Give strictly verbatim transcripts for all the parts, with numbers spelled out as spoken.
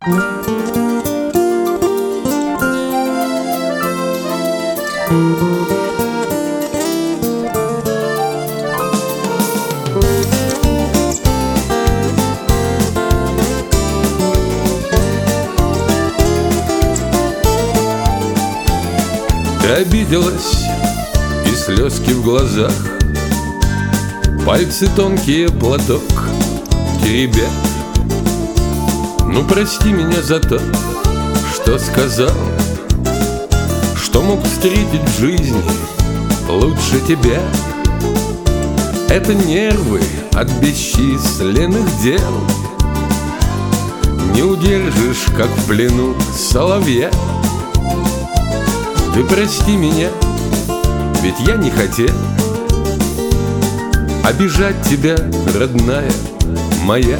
Ты обиделась, и слезки в глазах, пальцы тонкие, платок теребят. Ну прости меня за то, что сказал, что мог встретить в жизни лучше тебя. Это нервы от бесчисленных дел, не удержишь, как в плену соловья. Ты прости меня, ведь я не хотел обижать тебя, родная моя.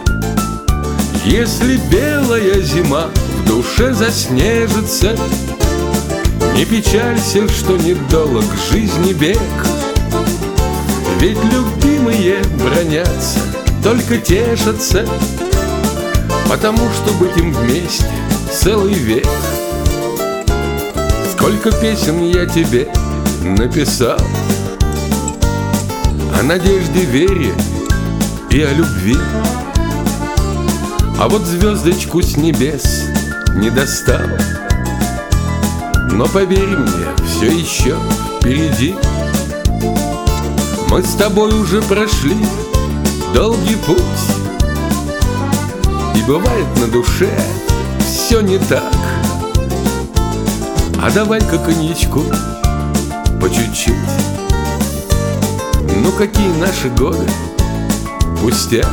Если белая зима в душе заснежится, не печалься, что недолг жизни бег. Ведь любимые бранятся, только тешатся, потому что быть им вместе целый век. Сколько песен я тебе написал о надежде, вере и о любви, а вот звездочку с небес не достал. Но поверь мне, все еще впереди. Мы с тобой уже прошли долгий путь, и бывает на душе все не так. А давай-ка коньячку по чуть-чуть. Ну какие наши годы, пустяк.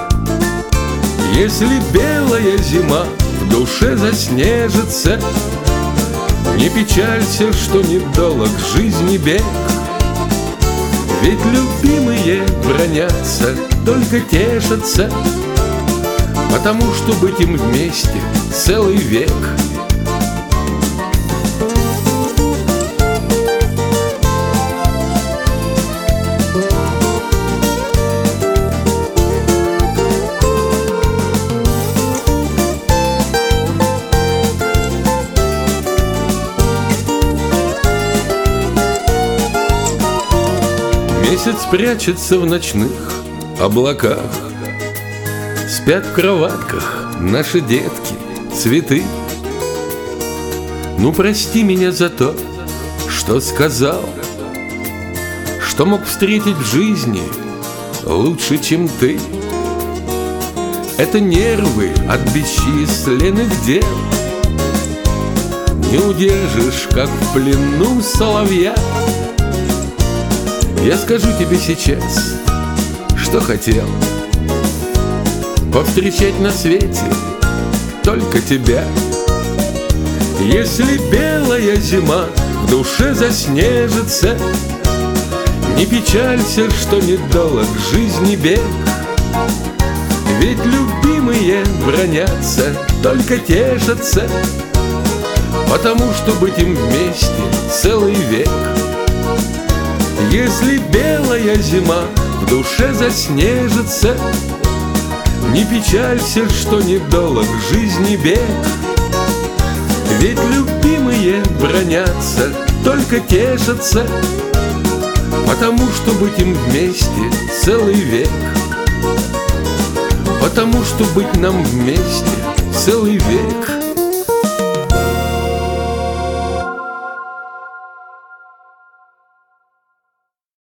Если белая зима в душе заснежится, не печалься, что недолг жизни бег. Ведь любимые бранятся, только тешатся, потому что быть им вместе целый век. Месяц прячется в ночных облаках, спят в кроватках наши детки, цветы. Ну прости меня за то, что сказал, что мог встретить в жизни лучше, чем ты. Это нервы от бесчисленных дел, не удержишь, как в плену соловья. Я скажу тебе сейчас, что хотел: повстречать на свете только тебя. Если белая зима в душе заснежится, не печалься, что недолг жизни бег. Ведь любимые бранятся, только тешатся, потому что быть им вместе целый век. Если белая зима в душе заснежится, не печалься, что недолг жизни бег. Ведь любимые бранятся, только тешатся, потому что быть им вместе целый век. Потому что быть нам вместе целый век.